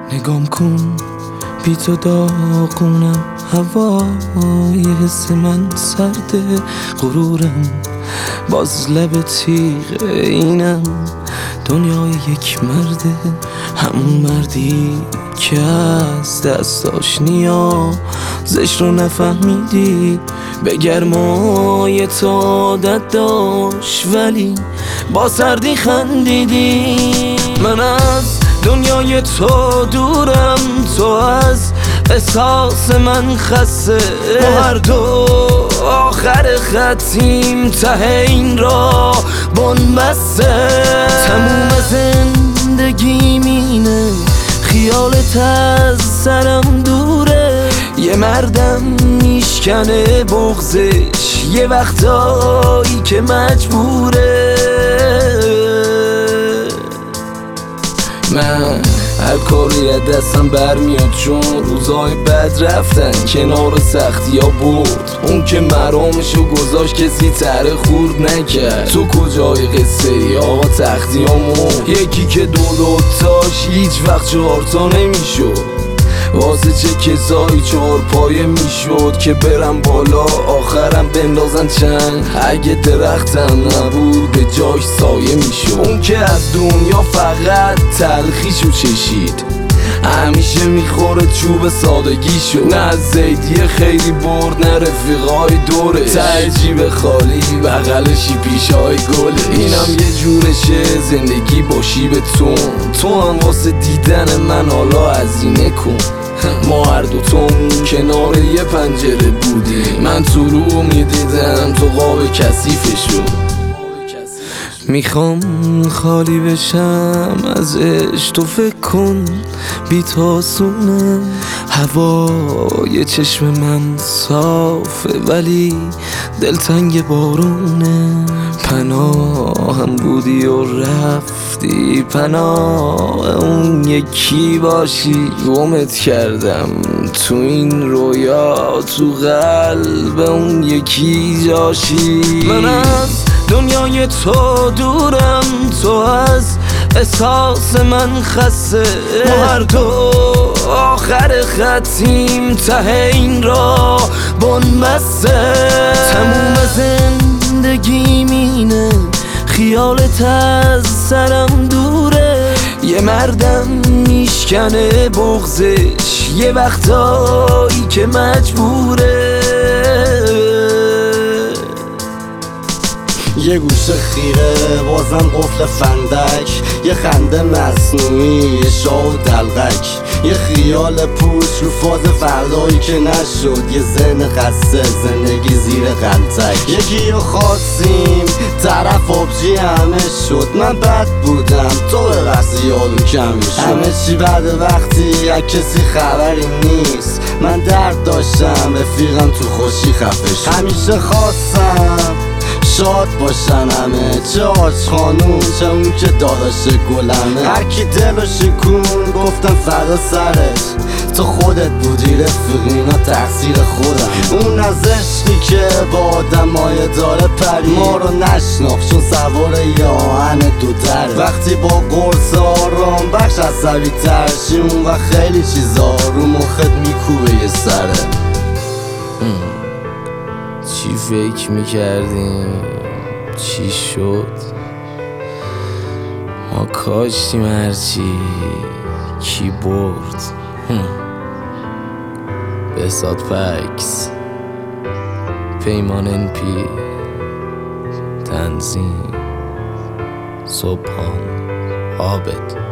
نگام کن بی تو داغونم، هوای حس من سرده، غرورم باز لب تیغ اینم، دنیای یک مرده، همون مردی که از دستاش نیازش رو نفهمیدی، به گرمای تو عادت داشت ولی با سردی خندیدی. من از دنیای تو دورم، تو از احساس من خسته، ما هر دو آخر خطیم، ته این را بنبسته. تموم زندگیم اینه، خیالت از سرم دوره، یه مردم میشکنه بغضش یه وقتایی که مجبوره. من هر کاری از دستم برمیاد، چون روزای بد رفتن کنار سختی ها برد، اون که مرامشو گذاشت کسی تره خورد نکرد. تو کجای قصه ای آقا تختی ها مرد، یکی که دوتاش هیچ وقت چهارتا نمیشد، واسه چه کسایی چهار پایه میشد که برم بالا آخرم بندازن چنگ. اگه درختم نبود به جاش سایه میشد، اون که از دنیا فقط تلخیشو چشید، همیشه میخوره چوب سادگیشو. نه از زیدیه خیلی برد، نه رفیقای دوره، ته جیب خالی بغلشی پیشای گله. اینم یه جورشه زندگی باشی به تو هم واسه دیدن من حالا هزینه کن. ما هر دوتامون کنار یه پنجره بودیم، من تو رو میدیدم تو قاب کثیفشو. میخوام خالی بشم ازش، تو فکر کن بی تو آسونه، هوای چشم من صافه ولی دلتنگ بارونه. پناهم بودی و رفتی، پناه اون یکی باشی، گمت کردم تو این رویا، تو قلب اون یکی جاشی. من از دنیای تو دورم، تو از احساس من خسته، ما هر دو آخر خطیم، ته این را بنبسته. تموم زندگیم اینه، خیالت از سرم دوره، یه مردم میشکنه بغضش یه وقتایی که مجبوره. یه گوشه خیره بازم قفل فندک، یه خنده مصنوعی، یه شاه و دلغک، یه خیال پوچ رو فاز فردایی که نشد، یه ذهن خسته زندگی زیر غلطک. یکی رو خواستیم طرف آبجی همه شد، من بد بودم تو به وقتی یادو کمی شد، همه چی بعد وقتی از کسی خبری نیست. من درد داشتم رفیقم تو خوشی خفه شد، همیشه خواستم شاد باشن همه، چه آج خانوم چه اون که داداش گلمه. هر کی دلو شکون گفتم فدا سرت، تو خودت بودی رفیق اینا تقصیر خودم. اون از عشقی که با آدمای داره پری، ما رو نشناخت چون سوار یه آهن دو دره. وقتی با قرص آرام بخش عصبی ترشی، اون و خیلی چیزا رو مخت میکوبه یه سره. چی فکر میکردیم چی شد، ما کاشتیم هرچی کی برد. بهزاد پکس، پیمان NP، تنظیم صبحان عابد.